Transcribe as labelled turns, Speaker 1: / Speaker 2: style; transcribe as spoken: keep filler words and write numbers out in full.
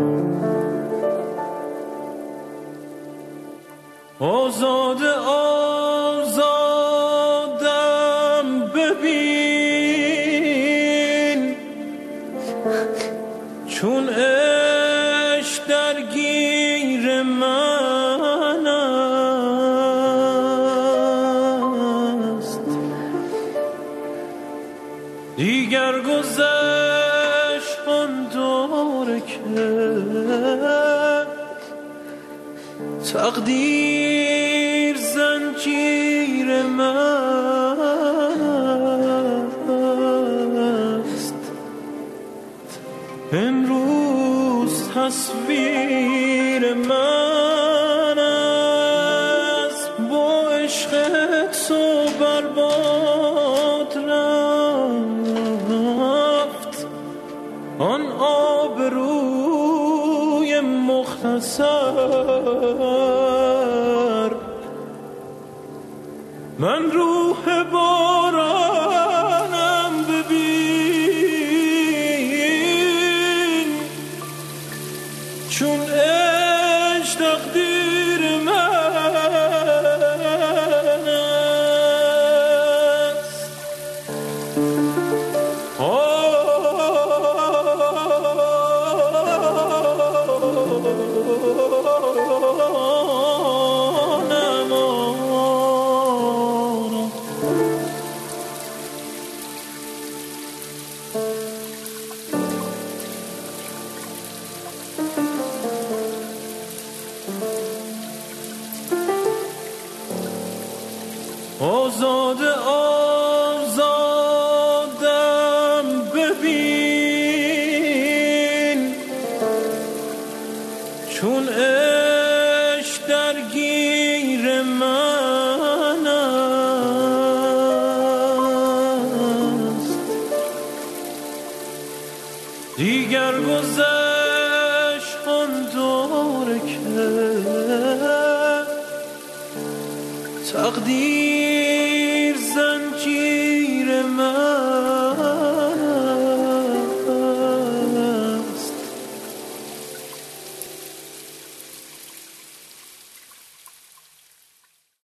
Speaker 1: آزاد آزادم ببین، چون عشق درگیر من است. دیگر گذشت آن دوره که تقدیر زنجیر من است. امروز تصویر من است با عشق تو برباد رفت. آن آبروی مختصر، من روح بارانم ببین، چون عشق تقدیر من است. آزاد آزادم ببین، چون عشق درگیر من است. دیگر گذشت آن دوره که تقدیر